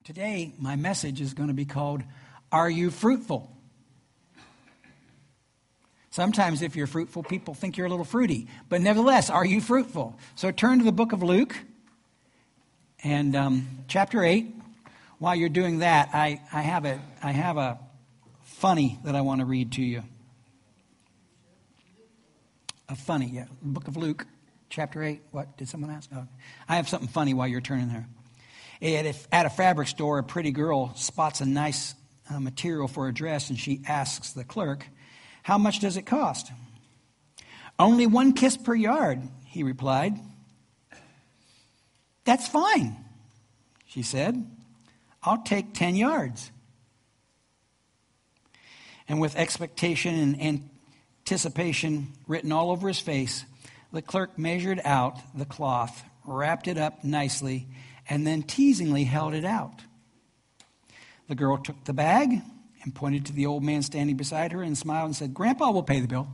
Today, my message is going to be called, Are You Fruitful? Sometimes if you're fruitful, people think you're a little fruity. But nevertheless, are you fruitful? So turn to the book of Luke and chapter 8. While you're doing that, I have a funny that I want to read to you. A funny, yeah. Book of Luke, chapter 8. What, did someone ask? Oh, I have something funny while you're turning there. At a fabric store, a pretty girl spots a nice material for a dress, and she asks the clerk, "How much does it cost?" "Only 1 kiss per yard," he replied. "That's fine," she said. "I'll take 10 yards. And with expectation and anticipation written all over his face, the clerk measured out the cloth, wrapped it up nicely, and then teasingly held it out. The girl took the bag and pointed to the old man standing beside her and smiled and said, "Grandpa will pay the bill."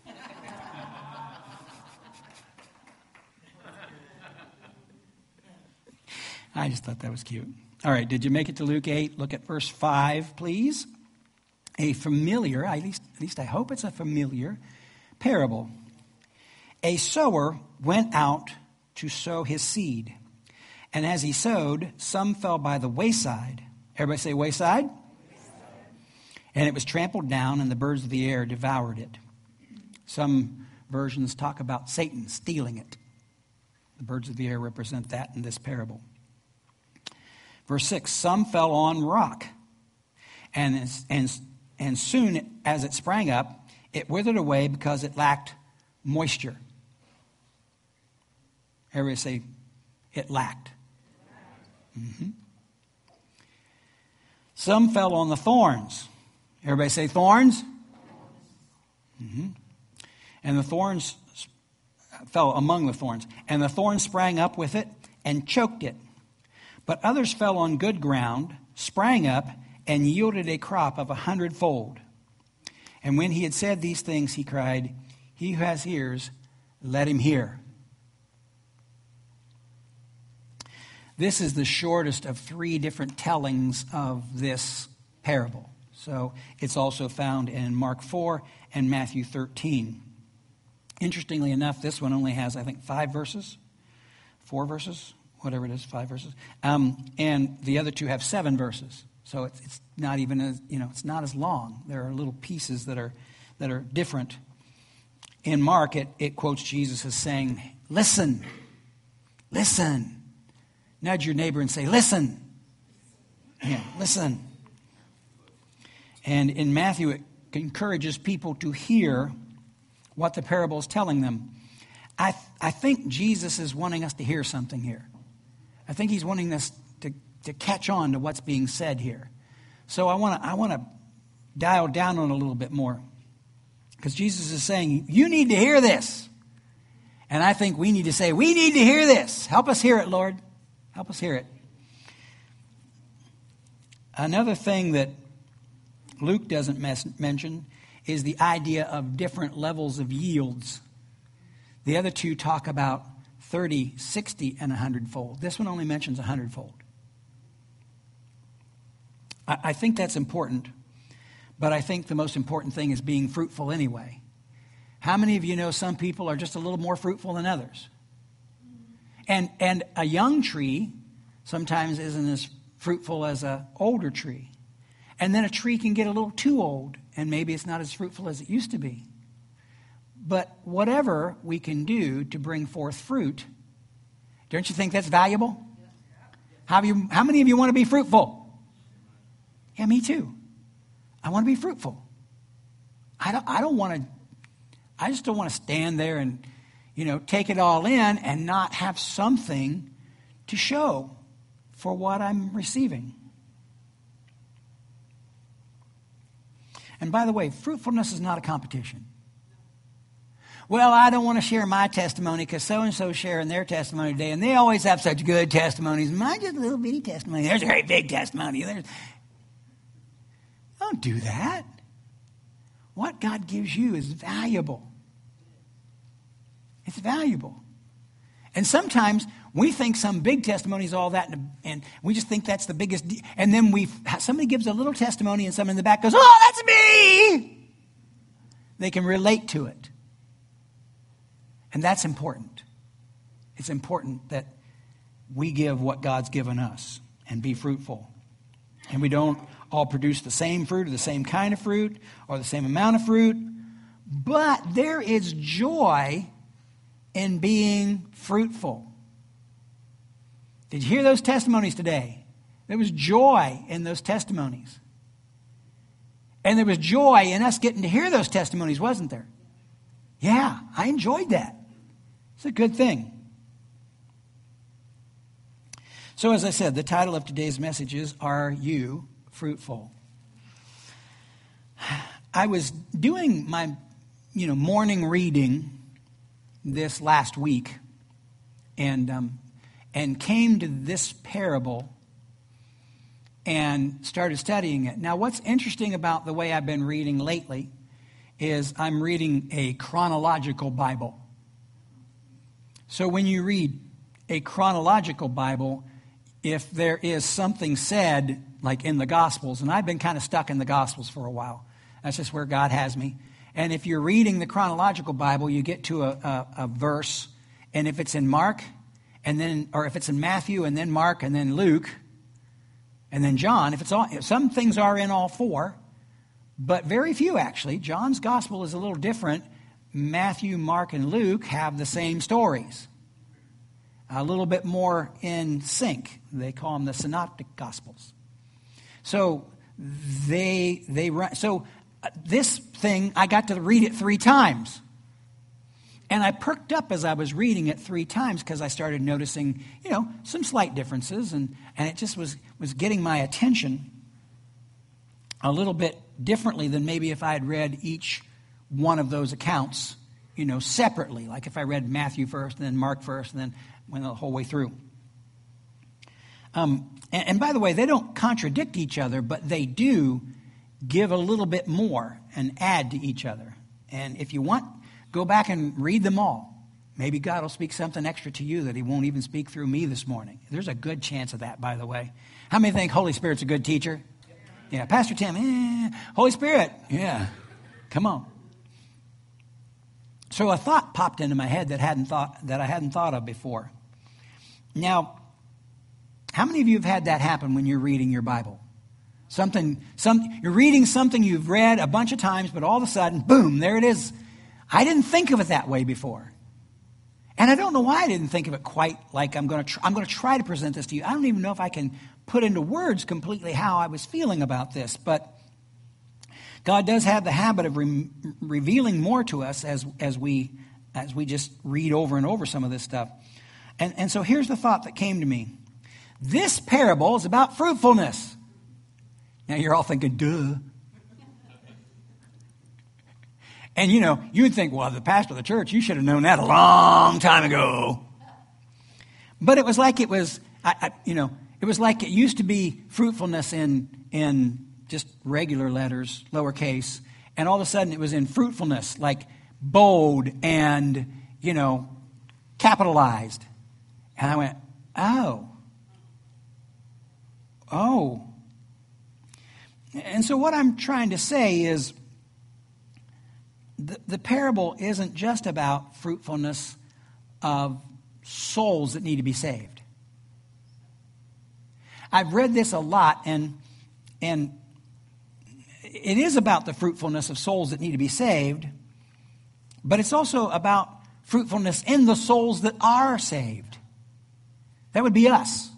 I just thought that was cute. All right, did you make it to Luke 8? Look at verse 5, please. A familiar, at least I hope it's a familiar parable. A sower went out to sow his seed. And as he sowed, some fell by the wayside. Everybody say wayside? Wayside. And it was trampled down, and the birds of the air devoured it. Some versions talk about Satan stealing it. The birds of the air represent that in this parable. Verse 6, some fell on rock, and soon as it sprang up, it withered away because it lacked moisture. Everybody say, it lacked. Mm-hmm. Some fell on the thorns. Everybody say thorns. Mm-hmm. And the thorns fell among the thorns. And the thorns sprang up with it and choked it. But others fell on good ground, sprang up, and yielded a crop of 100-fold. And when he had said these things, he cried, "He who has ears, let him hear." This is the shortest of 3 different tellings of this parable. So it's also found in Mark 4 and Matthew 13. Interestingly enough, this one only has, I think, 5 verses, 4 verses, whatever it is, 5 verses. And the other 2 have 7 verses. So it's not even as, it's not as long. There are little pieces that are different. In Mark, it quotes Jesus as saying, "Listen, listen." Nudge your neighbor and say, "Listen." Yeah, listen. And in Matthew, it encourages people to hear what the parable is telling them. I think Jesus is wanting us to hear something here. I think he's wanting us to catch on to what's being said here. So I want to dial down on it a little bit more. Because Jesus is saying, you need to hear this. And I think we need to say, we need to hear this. Help us hear it, Lord. Help us hear it. Another thing that Luke doesn't mention is the idea of different levels of yields. The other 2 talk about 30, 60, and 100-fold. This one only mentions 100-fold. I think that's important, but I think the most important thing is being fruitful anyway. How many of you know some people are just a little more fruitful than others? And a young tree sometimes isn't as fruitful as an older tree. And then a tree can get a little too old, and maybe it's not as fruitful as it used to be. But whatever we can do to bring forth fruit, don't you think that's valuable? How many of you want to be fruitful? Yeah, me too. I want to be fruitful. I just don't want to stand there and take it all in and not have something to show for what I'm receiving. And by the way, fruitfulness is not a competition. Well, I don't want to share my testimony because so-and-so sharing their testimony today, and they always have such good testimonies. Mine's just a little bitty testimony. There's a great big testimony. Don't do that. What God gives you is valuable. It's valuable. And sometimes we think some big testimony is all that, and we just think that's the biggest. And then somebody gives a little testimony, and someone in the back goes, "Oh, that's me!" They can relate to it. And that's important. It's important that we give what God's given us and be fruitful. And we don't all produce the same fruit or the same kind of fruit or the same amount of fruit. But there is joy in being fruitful. Did you hear those testimonies today? There was joy in those testimonies. And there was joy in us getting to hear those testimonies, wasn't there? Yeah, I enjoyed that. It's a good thing. So as I said, the title of today's message is, Are You Fruitful? I was doing my morning reading this last week and came to this parable and started studying it. Now, what's interesting about the way I've been reading lately is I'm reading a chronological Bible. So when you read a chronological Bible, if there is something said, like in the Gospels, and I've been kind of stuck in the Gospels for a while. That's just where God has me. And if you're reading the chronological Bible, you get to a verse, and if it's in Mark, or if it's in Matthew, and then Mark, and then Luke, and then John, if some things are in all four, but very few actually. John's Gospel is a little different. Matthew, Mark, and Luke have the same stories. A little bit more in sync. They call them the Synoptic Gospels. So they run. So this thing, I got to read it 3 times. And I perked up as I was reading it 3 times because I started noticing, some slight differences. And it just was getting my attention a little bit differently than maybe if I had read each one of those accounts, separately. Like if I read Matthew first and then Mark first and then went the whole way through. And by the way, they don't contradict each other, but they do give a little bit more and add to each other. And if you want, go back and read them all. Maybe God will speak something extra to you that he won't even speak through me this morning. There's a good chance of that, by the way. How many think Holy Spirit's a good teacher? Yeah, Pastor Tim, Holy Spirit, yeah, come on. So a thought popped into my head that I hadn't thought of before. Now, how many of you have had that happen when you're reading your Bible? You're reading something you've read a bunch of times, but all of a sudden, boom, there it is. I didn't think of it that way before. And I don't know why I didn't think of it quite like I'm going to try to present this to you. I don't even know if I can put into words completely how I was feeling about this, but God does have the habit of revealing more to us as we just read over and over some of this stuff. And so here's the thought that came to me. This parable is about fruitfulness. Now you're all thinking, duh. And you would think, well, the pastor of the church, you should have known that a long time ago. But it was like it was like it used to be fruitfulness in just regular letters, lowercase, and all of a sudden it was in fruitfulness, like bold and, capitalized. And I went, oh. And so what I'm trying to say is the parable isn't just about fruitfulness of souls that need to be saved. I've read this a lot, and it is about the fruitfulness of souls that need to be saved, but it's also about fruitfulness in the souls that are saved. That would be us.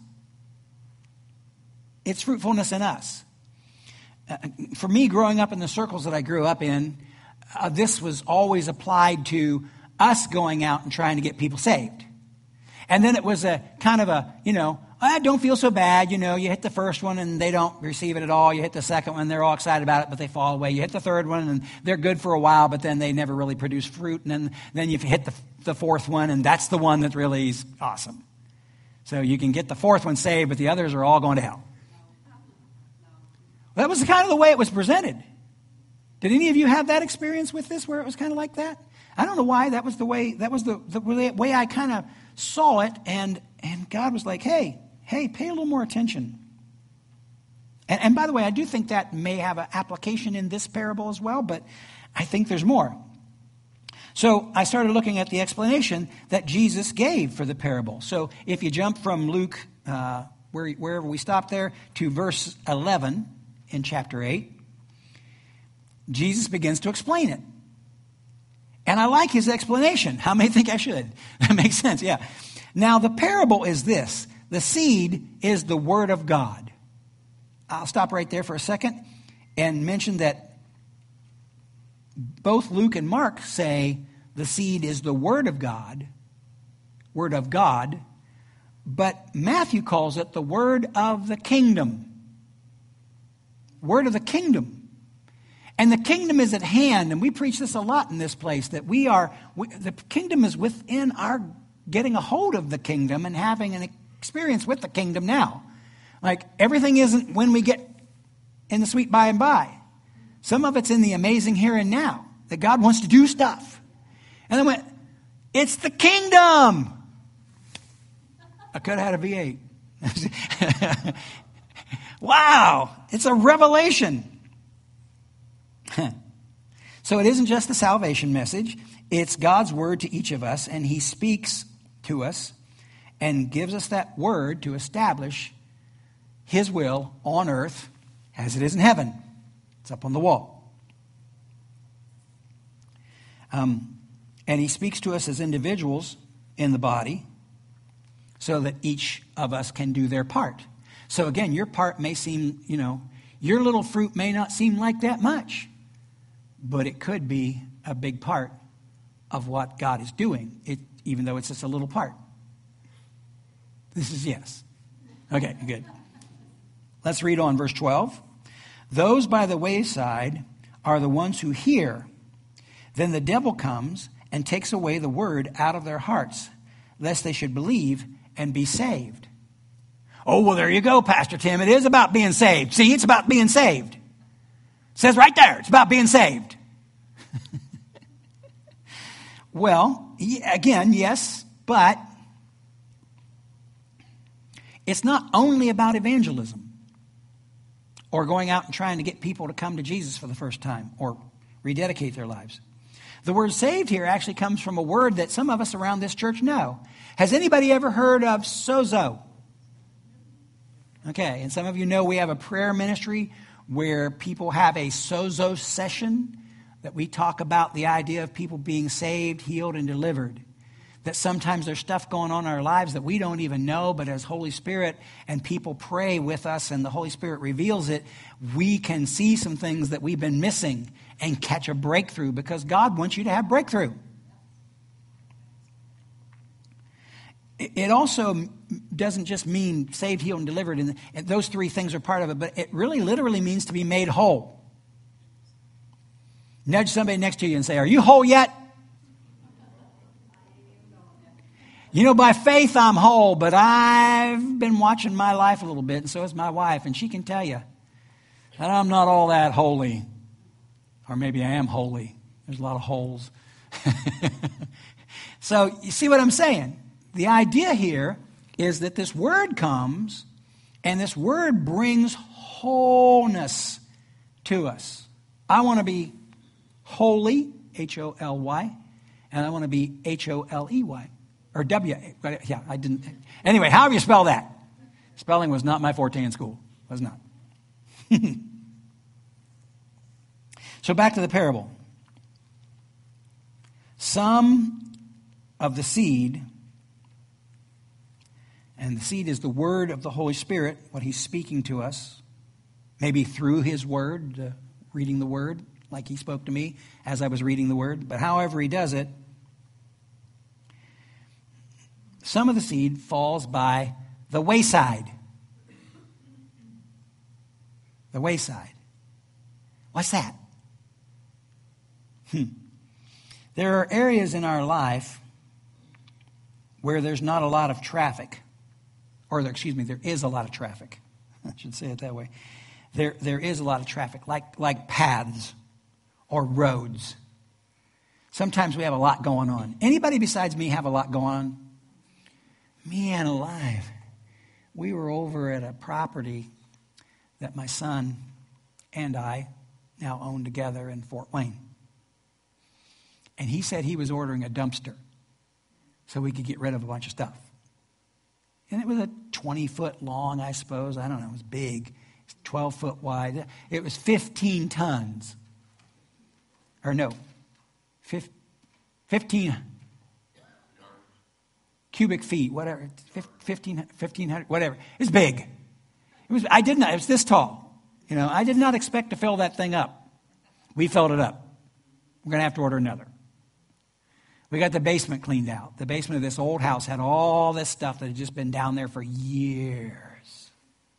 It's fruitfulness in us. For me, growing up in the circles that I grew up in, this was always applied to us going out and trying to get people saved. And then it was a kind of I don't feel so bad. You hit the first one and they don't receive it at all. You hit the second one, they're all excited about it, but they fall away. You hit the third one and they're good for a while, but then they never really produce fruit. And then you hit the fourth one, and that's the one that really is awesome. So you can get the fourth one saved, but the others are all going to hell. Well, that was kind of the way it was presented. Did any of you have that experience with this where it was kind of like that? I don't know why. That was the way I kind of saw it, and God was like, hey, pay a little more attention. And by the way, I do think that may have an application in this parable as well, but I think there's more. So I started looking at the explanation that Jesus gave for the parable. So if you jump from Luke, wherever we stopped there, to verse 11 in chapter 8, Jesus begins to explain it. And I like his explanation. How many think I should? That makes sense, yeah. Now the parable is this. The seed is the word of God. I'll stop right there for a second and mention that both Luke and Mark say the seed is the word of God, but Matthew calls it the word of the kingdom. Word of the kingdom. And the kingdom is at hand, and we preach this a lot in this place, that the kingdom is within our getting a hold of the kingdom and having an experience with the kingdom now. Like, everything isn't when we get in the sweet by and by. Some of it's in the amazing here and now, that God wants to do stuff. And then went, it's the kingdom. I could have had a V8. Wow, it's a revelation. So it isn't just the salvation message. It's God's word to each of us, and he speaks to us and gives us that word to establish his will on earth as it is in heaven. It's up on the wall. And he speaks to us as individuals in the body so that each of us can do their part. So again, your part may seem, your little fruit may not seem like that much, but it could be a big part of what God is doing, even though it's just a little part. This is yes. Okay, good. Let's read on verse 12. Those by the wayside are the ones who hear. Then the devil comes and takes away the word out of their hearts, lest they should believe and be saved. Oh, well, there you go, Pastor Tim. It is about being saved. See, it's about being saved. It says right there, it's about being saved. Well, again, yes, but it's not only about evangelism or going out and trying to get people to come to Jesus for the first time or rededicate their lives. The word saved here actually comes from a word that some of us around this church know. Has anybody ever heard of sozo? Okay, and some of you know we have a prayer ministry where people have a sozo session that we talk about the idea of people being saved, healed, and delivered. That sometimes there's stuff going on in our lives that we don't even know, but as Holy Spirit and people pray with us and the Holy Spirit reveals it, we can see some things that we've been missing and catch a breakthrough because God wants you to have breakthrough. It also doesn't just mean saved, healed, and delivered, and those three things are part of it, but it really literally means to be made whole. Nudge somebody next to you and say, are you whole yet? By faith I'm whole, but I've been watching my life a little bit, and so has my wife, and she can tell you that I'm not all that holy. Or maybe I am holy. There's a lot of holes. So you see what I'm saying? The idea here is that this word comes, and this word brings wholeness to us. I want to be holy, H-O-L-Y, and I want to be H-O-L-E-Y. Or W, yeah, I didn't. Anyway, however you spell that. Spelling was not my forte in school. Was not. So back to the parable. Some of the seed, and the seed is the word of the Holy Spirit, what he's speaking to us, maybe through his word, reading the word, like he spoke to me as I was reading the word. But however he does it, some of the seed falls by the wayside. The wayside. What's that? There are areas in our life where there's not a lot of traffic. Or, there is a lot of traffic. I should say it that way. There is a lot of traffic, like paths or roads. Sometimes we have a lot going on. Anybody besides me have a lot going on? Man alive. We were over at a property that my son and I now own together in Fort Wayne. And he said he was ordering a dumpster so we could get rid of a bunch of stuff. And it was a 20-foot long, I suppose. I don't know. It was big. It's 12 foot wide. It was 15 tons. Or no, 15 cubic feet, whatever. 1,500, whatever. It's big. It was this tall. I did not expect to fill that thing up. We filled it up. We're going to have to order another. We got the basement cleaned out. The basement of this old house had all this stuff that had just been down there for years.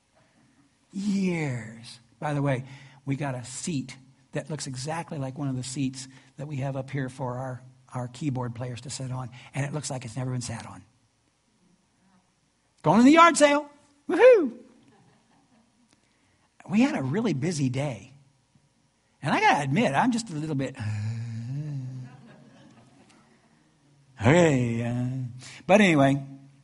Years. By the way, we got a seat that looks exactly like one of the seats that we have up here for our keyboard players to sit on. And it looks like it's never been sat on. Going to the yard sale. Woohoo! We had a really busy day. And I got to admit, I'm just a little bit... Okay. But anyway,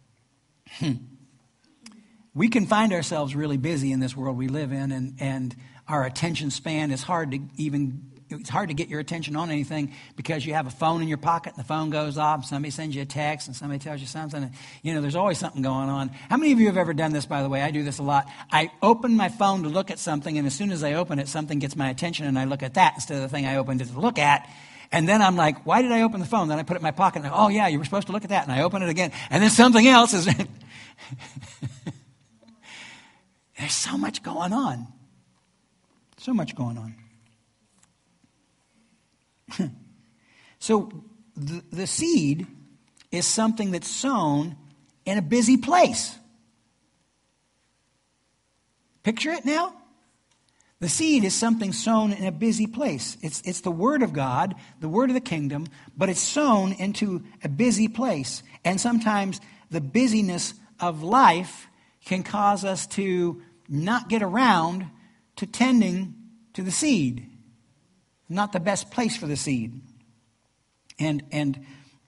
we can find ourselves really busy in this world we live in, and our attention span is it's hard to get your attention on anything because you have a phone in your pocket and the phone goes off, somebody sends you a text and somebody tells you something. There's always something going on. How many of you have ever done this, by the way? I do this a lot. I open my phone to look at something, and as soon as I open it, something gets my attention, and I look at that instead of the thing I opened it to look at. And then I'm like, why did I open the phone? Then I put it in my pocket and oh yeah, you were supposed to look at that. And I open it again. And then something else is... There's so much going on. So much going on. So the seed is something that's sown in a busy place. Picture it now. The seed is something sown in a busy place. It's the word of God, the word of the kingdom, but it's sown into a busy place. And sometimes the busyness of life can cause us to not get around to tending to the seed. Not the best place for the seed. And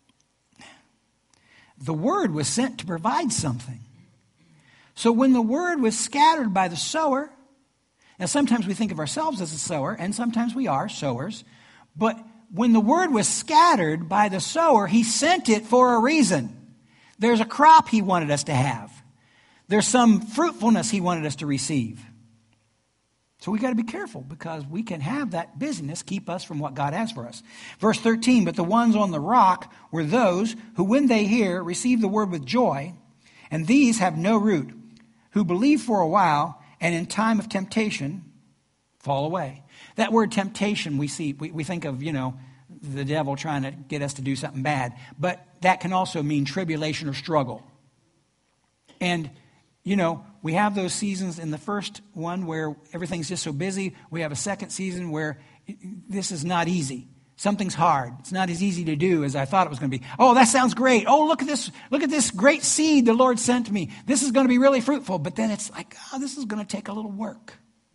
the word was sent to provide something. So when the word was scattered by the sower, now, sometimes we think of ourselves as a sower, and sometimes we are sowers. But when the word was scattered by the sower, he sent it for a reason. There's a crop he wanted us to have. There's some fruitfulness he wanted us to receive. So we got to be careful because we can have that busyness keep us from what God has for us. Verse 13, but the ones on the rock were those who, when they hear, receive the word with joy, and these have no root, who believe for a while, and in time of temptation, fall away. That word temptation we think of, the devil trying to get us to do something bad. But that can also mean tribulation or struggle. And, we have those seasons in the first one where everything's just so busy. We have a second season where this is not easy. Something's hard. It's not as easy to do as I thought it was going to be. Oh, that sounds great. Oh, look at this. Look at this great seed the Lord sent me. This is going to be really fruitful. But then it's like, this is going to take a little work.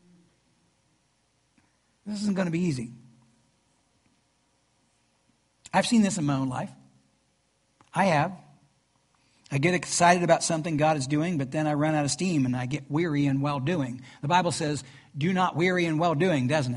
This isn't going to be easy. I've seen this in my own life. I have. I get excited about something God is doing, but then I run out of steam and I get weary in well-doing. The Bible says, do not weary in well-doing, doesn't it?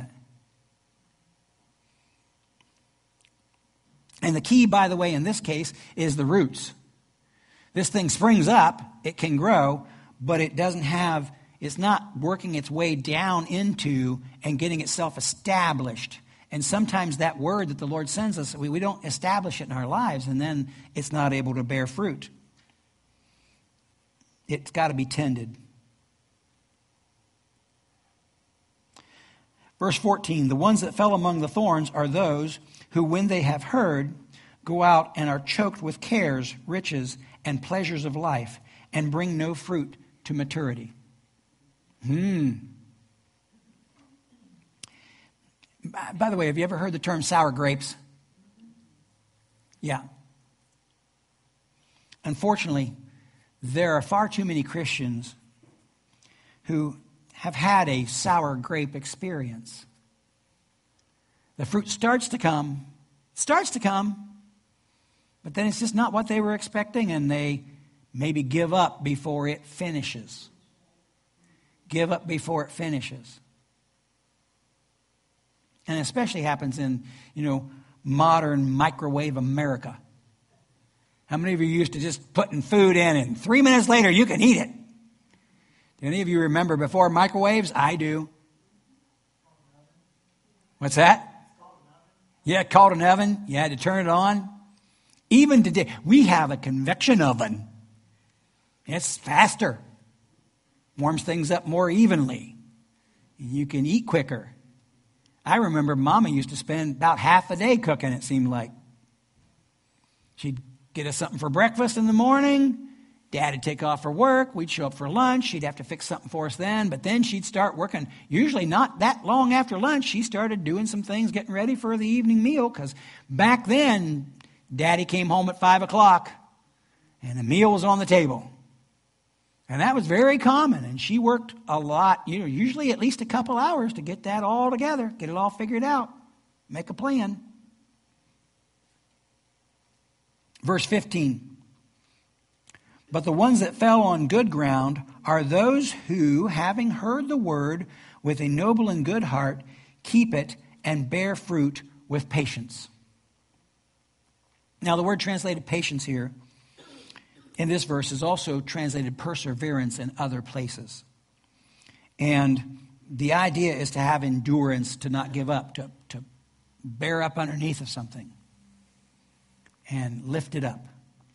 And the key, by the way, in this case, is the roots. This thing springs up, it can grow, but it's not working its way down into and getting itself established. And sometimes that word that the Lord sends us, we don't establish it in our lives, and then it's not able to bear fruit. It's got to be tended. Verse 14, the ones that fell among the thorns are those who, when they have heard, go out and are choked with cares, riches, and pleasures of life, and bring no fruit to maturity. By the way, have you ever heard the term sour grapes? Yeah. Unfortunately, there are far too many Christians who have had a sour grape experience. The fruit starts to come, but then it's just not what they were expecting, and they maybe give up before it finishes. Give up before it finishes. And it especially happens in, modern microwave America. How many of you are used to just putting food in and 3 minutes later you can eat it? Do any of you remember before microwaves? I do. What's that? Yeah, it called an oven. You had to turn it on. Even today, we have a convection oven. It's faster. Warms things up more evenly. You can eat quicker. I remember Mama used to spend about half a day cooking, it seemed like. She'd get us something for breakfast in the morning. Dad would take off for work. We'd show up for lunch. She'd have to fix something for us then. But then she'd start working. Usually not that long after lunch, she started doing some things, getting ready for the evening meal. Because back then, Daddy came home at 5 o'clock and the meal was on the table. And that was very common. And she worked a lot, usually at least a couple hours to get that all together, get it all figured out, make a plan. Verse 15. But the ones that fell on good ground are those who, having heard the word with a noble and good heart, keep it and bear fruit with patience. Now, the word translated patience here in this verse is also translated perseverance in other places. And the idea is to have endurance, to not give up, to bear up underneath of something and lift it up.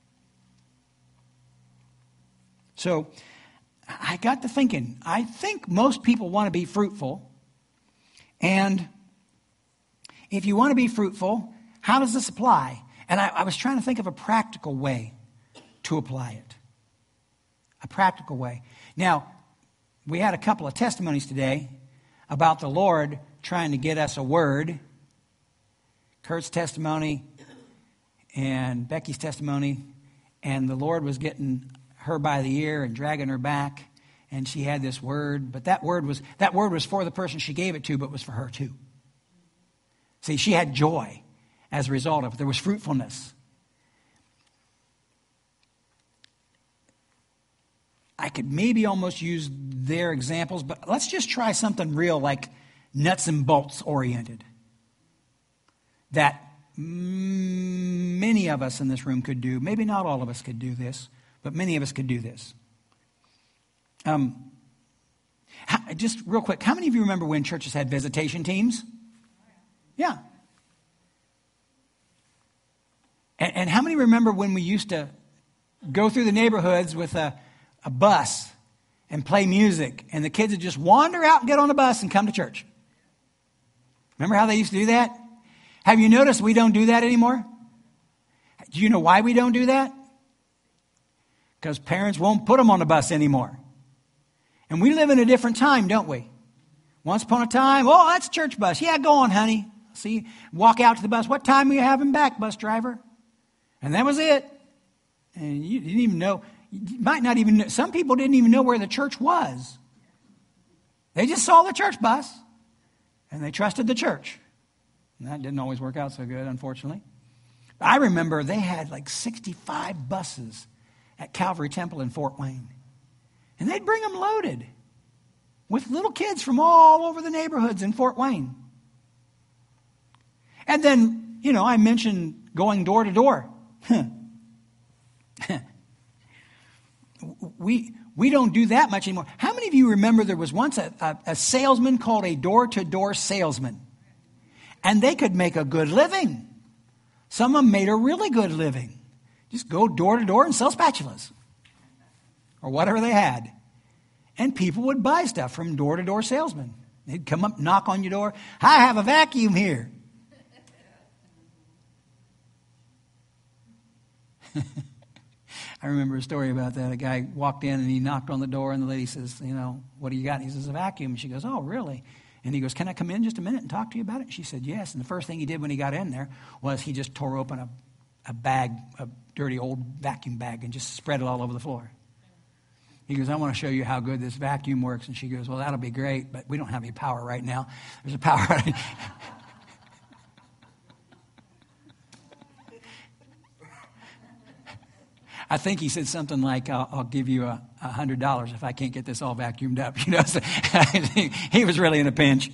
So I got to thinking, I think most people want to be fruitful. And if you want to be fruitful, how does this apply? And I was trying to think of a practical way to apply it. A practical way. Now, we had a couple of testimonies today about the Lord trying to get us a word. Kurt's testimony and Becky's testimony. And the Lord was getting her by the ear and dragging her back, and she had this word, but that word was for the person she gave it to, but it was for her too. See, she had joy as a result of it. There was fruitfulness. I could maybe almost use their examples, but let's just try something real, like nuts and bolts oriented, that many of us in this room could do. Maybe not all of us could do this, but many of us could do this. Just real quick, how many of you remember when churches had visitation teams? Yeah. And how many remember when we used to go through the neighborhoods with a bus and play music, and the kids would just wander out and get on the bus and come to church? Remember how they used to do that? Have you noticed we don't do that anymore? Do you know why we don't do that? Because parents won't put them on the bus anymore. And we live in a different time, don't we? Once upon a time, oh, that's a church bus. Yeah, go on, honey. See, walk out to the bus. What time are you having back, bus driver? And that was it. And you didn't even know. You might not even know. Some people didn't even know where the church was. They just saw the church bus, and they trusted the church. And that didn't always work out so good, unfortunately. I remember they had like 65 buses at Calvary Temple in Fort Wayne. And they'd bring them loaded with little kids from all over the neighborhoods in Fort Wayne. And then, I mentioned going door to door. We don't do that much anymore. How many of you remember there was once a salesman called a door-to-door salesman? And they could make a good living. Some of them made a really good living. Just go door to door and sell spatulas or whatever they had. And people would buy stuff from door to door salesmen. They'd come up, knock on your door. I have a vacuum here. I remember a story about that. A guy walked in and he knocked on the door and the lady says, what do you got? And he says, a vacuum. And she goes, oh, really? And he goes, can I come in just a minute and talk to you about it? And she said, yes. And the first thing he did when he got in there was he just tore open a bag, a dirty old vacuum bag, and just spread it all over the floor. He goes, I want to show you how good this vacuum works. And she goes, well, that'll be great, but we don't have any power right now. There's a power. I think he said something like, I'll give you $100 if I can't get this all vacuumed up. You know, so he was really in a pinch.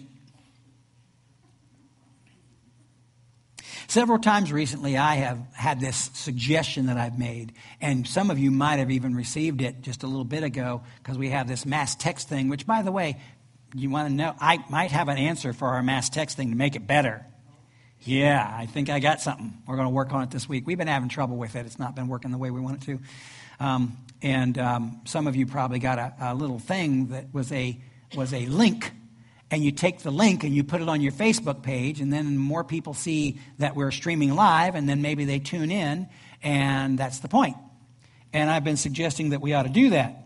Several times recently, I have had this suggestion that I've made, and some of you might have even received it just a little bit ago, because we have this mass text thing, which, by the way, you want to know, I might have an answer for our mass text thing to make it better. Yeah, I think I got something. We're going to work on it this week. We've been having trouble with it. It's not been working the way we want it to. Some of you probably got a little thing that was a link. And you take the link and you put it on your Facebook page, and then more people see that we're streaming live, and then maybe they tune in, and that's the point. And I've been suggesting that we ought to do that.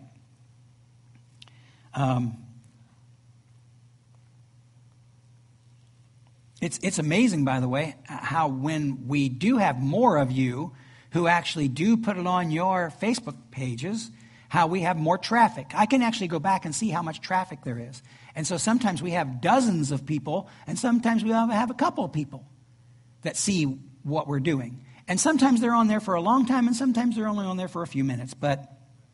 It's amazing, by the way, how when we do have more of you who actually do put it on your Facebook pages, how we have more traffic. I can actually go back and see how much traffic there is. And so sometimes we have dozens of people, and sometimes we have a couple of people that see what we're doing. And sometimes they're on there for a long time, and sometimes they're only on there for a few minutes. And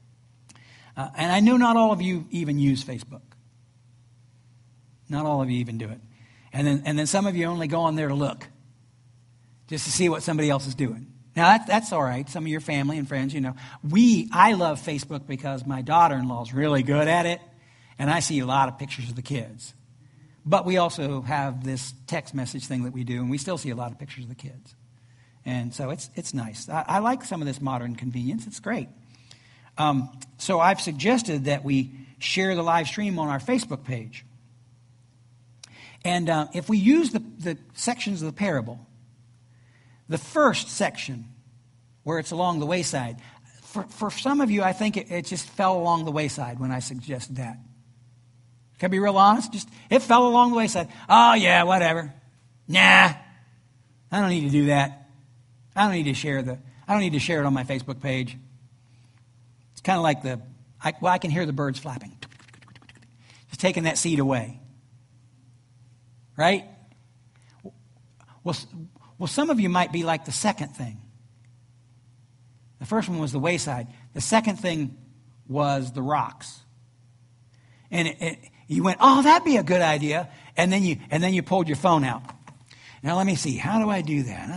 I know not all of you even use Facebook. Not all of you even do it. And then some of you only go on there to look, just to see what somebody else is doing. Now, that's all right. Some of your family and friends, you know. I love Facebook because my daughter-in-law is really good at it. And I see a lot of pictures of the kids. But we also have this text message thing that we do, and we still see a lot of pictures of the kids. And so it's nice. I like some of this modern convenience. It's great. So I've suggested that we share the live stream on our Facebook page. And if we use the sections of the parable, the first section, where it's along the wayside, for some of you, I think it just fell along the wayside when I suggested that. Can I be real honest? It fell along the wayside. Oh, yeah, whatever. Nah, I don't need to do that. I don't need to share it on my Facebook page. It's kind of like I can hear the birds flapping. Just taking that seed away. Right? Well, some of you might be like the second thing. The first one was the wayside. The second thing was the rocks. And you went, oh, that'd be a good idea. And then you pulled your phone out. Now, let me see. How do I do that?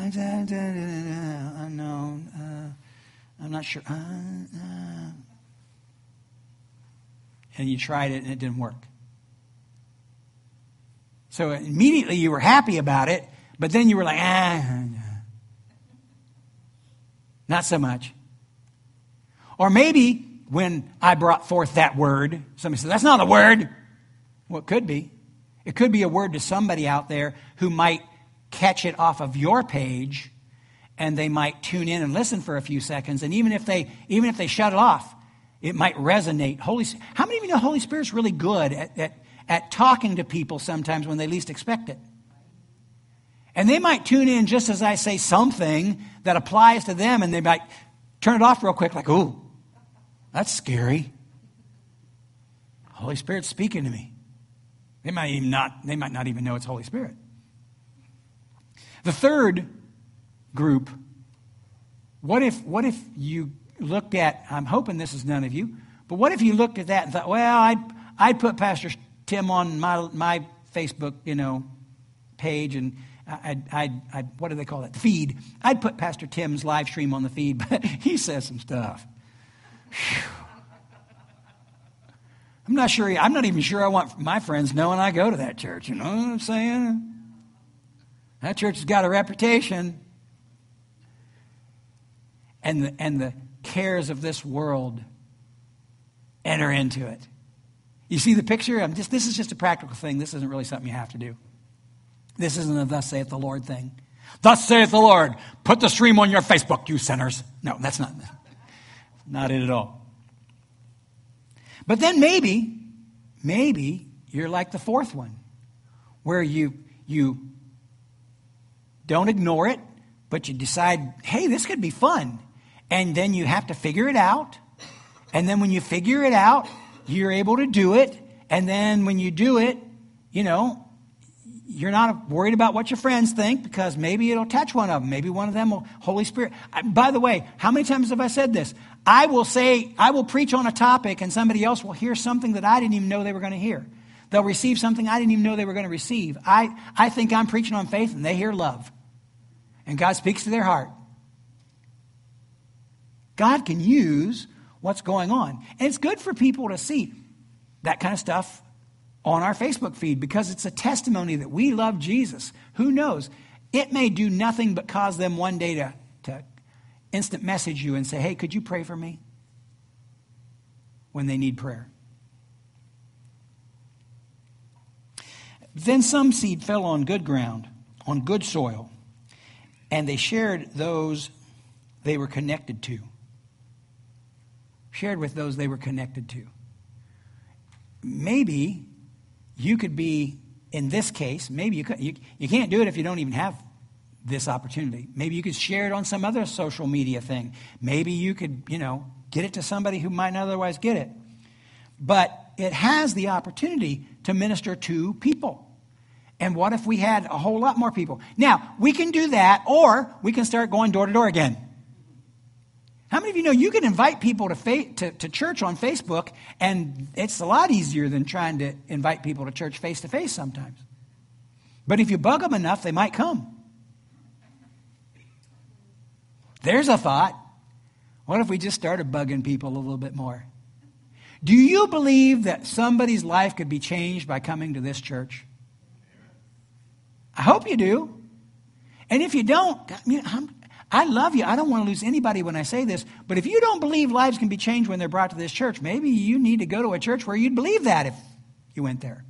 Unknown. I'm not sure. And you tried it, and it didn't work. So immediately you were happy about it, but then you were like, not so much. Or maybe when I brought forth that word, somebody said, that's not a word. Well, it could be. It could be a word to somebody out there who might catch it off of your page, and they might tune in and listen for a few seconds. And even if they shut it off, it might resonate. How many of you know Holy Spirit's really good at talking to people sometimes when they least expect it? And they might tune in just as I say something that applies to them, and they might turn it off real quick, like, ooh, that's scary. Holy Spirit's speaking to me. They might not even know it's Holy Spirit. The third group, what if you looked at, I'm hoping this is none of you, but what if you looked at that and thought, well, I'd put Pastor Tim on my Facebook, page, and I'd what do they call it? Feed. I'd put Pastor Tim's live stream on the feed, but he says some stuff. Whew. I'm not even sure I want my friends knowing I go to that church. You know what I'm saying? That church has got a reputation. And the cares of this world enter into it. You see the picture? This is just a practical thing. This isn't really something you have to do. This isn't a thus saith the Lord thing. Thus saith the Lord, put the stream on your Facebook, you sinners. No, that's not it at all. But then maybe you're like the fourth one, where you don't ignore it, but you decide, hey, this could be fun. And then you have to figure it out. And then when you figure it out, you're able to do it. And then when you do it, you're not worried about what your friends think because maybe it'll touch one of them. Maybe one of them will, Holy Spirit. By the way, how many times have I said this? I will preach on a topic and somebody else will hear something that I didn't even know they were going to hear. They'll receive something I didn't even know they were going to receive. I think I'm preaching on faith and they hear love. And God speaks to their heart. God can use what's going on. And it's good for people to see that kind of stuff on our Facebook feed because it's a testimony that we love Jesus. Who knows? It may do nothing but cause them one day to instant message you and say, hey, could you pray for me? When they need prayer. Then some seed fell on good ground, on good soil, and they shared those they were connected to. Shared with those they were connected to. Maybe you could be, in this case, maybe you can't do it if you don't even have this opportunity. Maybe you could share it on some other social media thing. Maybe you could, get it to somebody who might not otherwise get it. But it has the opportunity to minister to people. And what if we had a whole lot more people? Now, we can do that, or we can start going door to door again. How many of you know you can invite people to church on Facebook, and it's a lot easier than trying to invite people to church face to face sometimes. But if you bug them enough, they might come. There's a thought. What if we just started bugging people a little bit more? Do you believe that somebody's life could be changed by coming to this church? I hope you do. And if you don't, I love you. I don't want to lose anybody when I say this. But if you don't believe lives can be changed when they're brought to this church, maybe you need to go to a church where you'd believe that if you went there.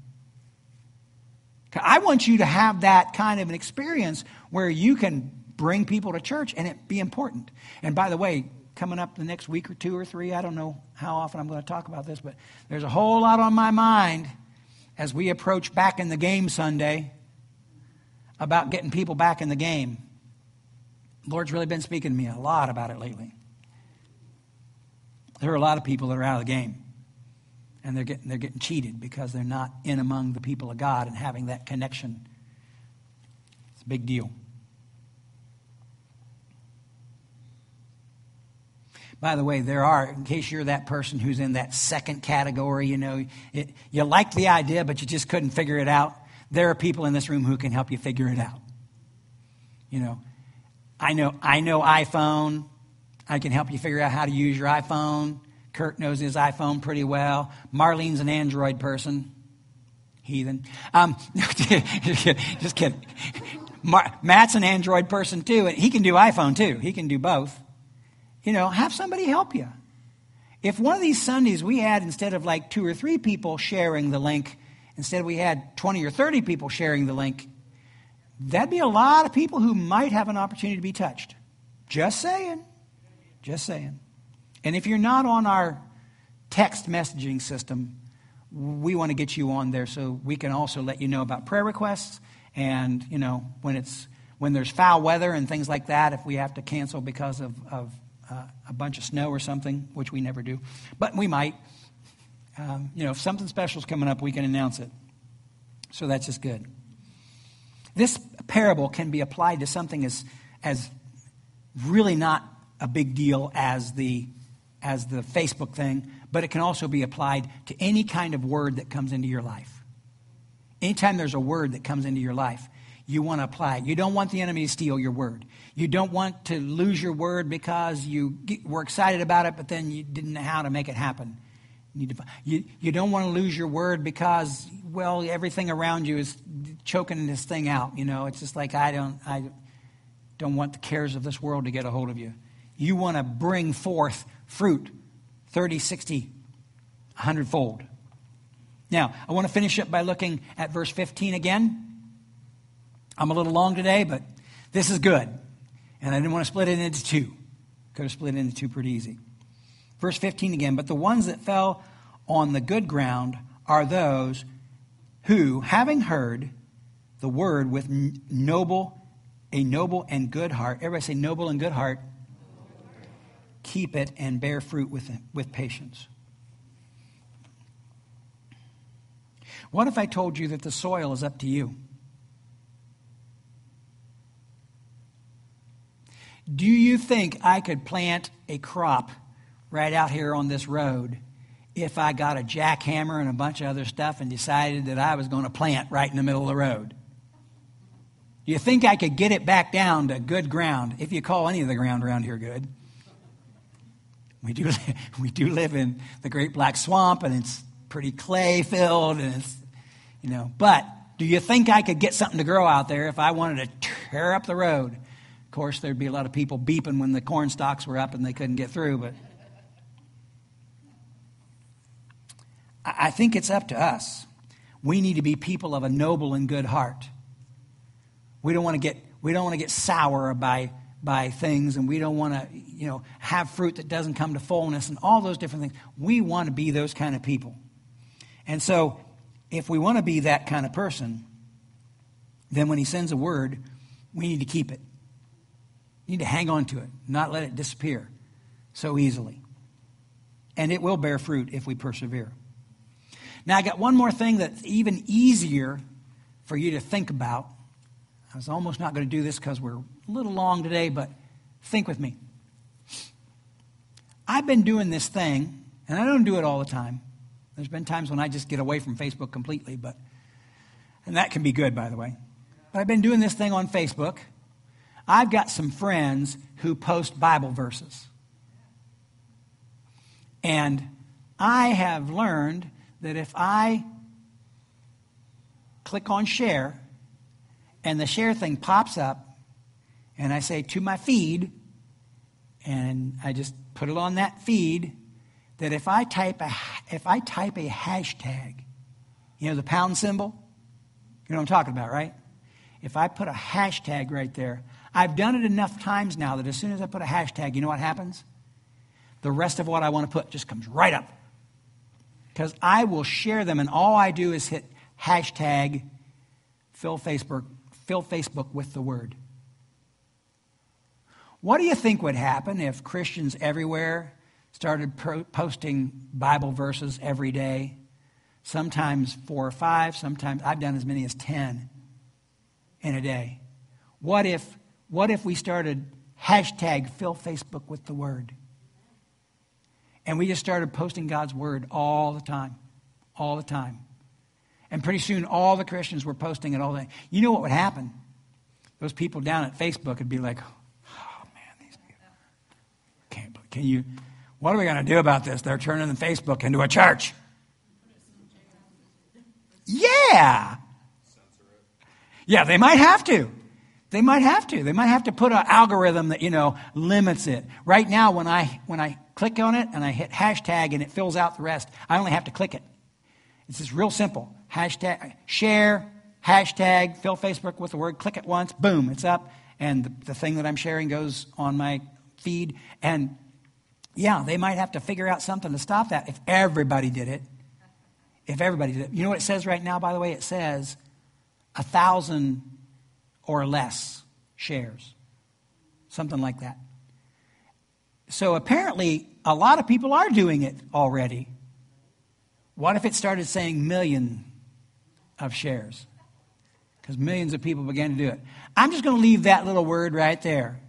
I want you to have that kind of an experience where you can bring people to church and it be important. And by the way, coming up the next week or two or three, I don't know how often I'm going to talk about this, but there's a whole lot on my mind as we approach back in the game Sunday about getting people back in the game. The Lord's really been speaking to me a lot about it lately. There are a lot of people that are out of the game. And they're getting cheated because they're not in among the people of God and having that connection. It's a big deal. By the way, there are, in case you're that person who's in that second category, you like the idea, but you just couldn't figure it out. There are people in this room who can help you figure it out. I know iPhone. I can help you figure out how to use your iPhone. Kurt knows his iPhone pretty well. Marlene's an Android person. Heathen. Just kidding. Matt's an Android person too, and he can do iPhone too. He can do both. Have somebody help you. If one of these Sundays we had, instead of like 2 or 3 people sharing the link, instead we had 20 or 30 people sharing the link, that'd be a lot of people who might have an opportunity to be touched. Just saying. Just saying. And if you're not on our text messaging system, we want to get you on there so we can also let you know about prayer requests and, when there's foul weather and things like that, if we have to cancel because of a bunch of snow or something, which we never do. But we might. If something special is coming up, we can announce it. So that's just good. This parable can be applied to something as really not a big deal as the Facebook thing, but it can also be applied to any kind of word that comes into your life. Anytime there's a word that comes into your life, you want to apply it. You don't want the enemy to steal your word. You don't want to lose your word because you were excited about it, but then you didn't know how to make it happen. You don't want to lose your word because, everything around you is choking this thing out. It's just like I don't want the cares of this world to get a hold of you. You want to bring forth fruit 30, 60, 100-fold. Now, I want to finish up by looking at verse 15 again. I'm a little long today, but this is good. And I didn't want to split it into 2. Could have split it into 2 pretty easy. Verse 15 again. But the ones that fell on the good ground are those who, having heard the word with a noble and good heart. Everybody say noble and good heart. Keep it and bear fruit with patience. What if I told you that the soil is up to you? Do you think I could plant a crop right out here on this road if I got a jackhammer and a bunch of other stuff and decided that I was going to plant right in the middle of the road? Do you think I could get it back down to good ground, if you call any of the ground around here good? We do live in the Great Black Swamp, and it's pretty clay-filled, and it's, But do you think I could get something to grow out there if I wanted to tear up the road? Of course, there'd be a lot of people beeping when the corn stalks were up and they couldn't get through, but I think it's up to us. We need to be people of a noble and good heart. We don't want to get sour by things, and we don't want to, have fruit that doesn't come to fullness and all those different things. We want to be those kind of people. And so if we want to be that kind of person, then when he sends a word, we need to keep it. We need to hang on to it, not let it disappear so easily. And it will bear fruit if we persevere. Now, I got one more thing that's even easier for you to think about. I was almost not going to do this because we're a little long today, but think with me. I've been doing this thing, and I don't do it all the time. There's been times when I just get away from Facebook completely, and that can be good, by the way. But I've been doing this thing on Facebook. I've got some friends who post Bible verses. And I have learned that if I click on share, and the share thing pops up, and I say to my feed, and I just put it on that feed, that if I type a hashtag, the pound symbol, you know what I'm talking about, right? If I put a hashtag right there, I've done it enough times now that as soon as I put a hashtag, you know what happens? The rest of what I want to put just comes right up. Because I will share them, and all I do is hit hashtag fill Facebook with the word. What do you think would happen if Christians everywhere started posting Bible verses every day? Sometimes 4 or 5, sometimes I've done as many as 10 in a day. What if we started hashtag fill Facebook with the word? And we just started posting God's word all the time. All the time. And pretty soon all the Christians were posting it all the time. You know what would happen? Those people down at Facebook would be like, oh man, these people. What are we going to do about this? They're turning Facebook into a church. Yeah. Yeah, they might have to. They might have to put an algorithm that, limits it. Right now, when I click on it and I hit hashtag and it fills out the rest, I only have to click it. It's just real simple. Hashtag, share, hashtag, fill Facebook with the word, click it once, boom, it's up. And the thing that I'm sharing goes on my feed. And yeah, they might have to figure out something to stop that if everybody did it. You know what it says right now, by the way? It says 1,000 or less shares. Something like that. So apparently, a lot of people are doing it already. What if it started saying million of shares? Because millions of people began to do it. I'm just going to leave that little word right there.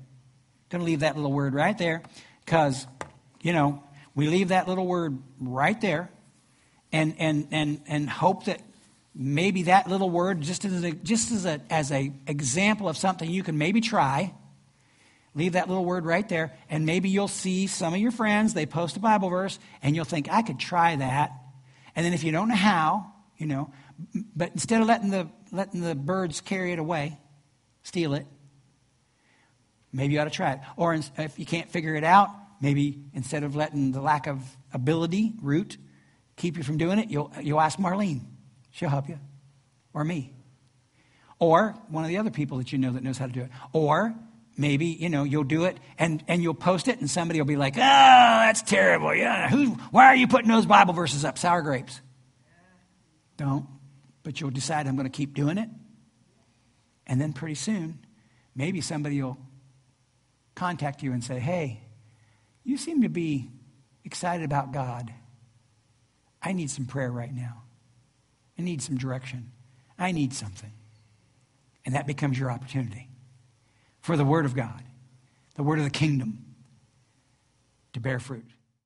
Because, we leave that little word right there and hope that maybe that little word, just as a example of something you can maybe try, leave that little word right there, and maybe you'll see some of your friends, they post a Bible verse, and you'll think, I could try that. And then if you don't know how, but instead of letting the birds carry it away, steal it, maybe you ought to try it. Or if you can't figure it out, maybe instead of letting the lack of ability root keep you from doing it, you'll ask Marlene. She'll help you. Or me. Or one of the other people that you know that knows how to do it. Or maybe, you'll do it and you'll post it and somebody will be like, oh, that's terrible. Yeah, why are you putting those Bible verses up? Sour grapes. Don't. But you'll decide I'm going to keep doing it. And then pretty soon, maybe somebody will contact you and say, hey, you seem to be excited about God. I need some prayer right now. I need some direction. I need something. And that becomes your opportunity for the Word of God. the word of the kingdom, to bear fruit.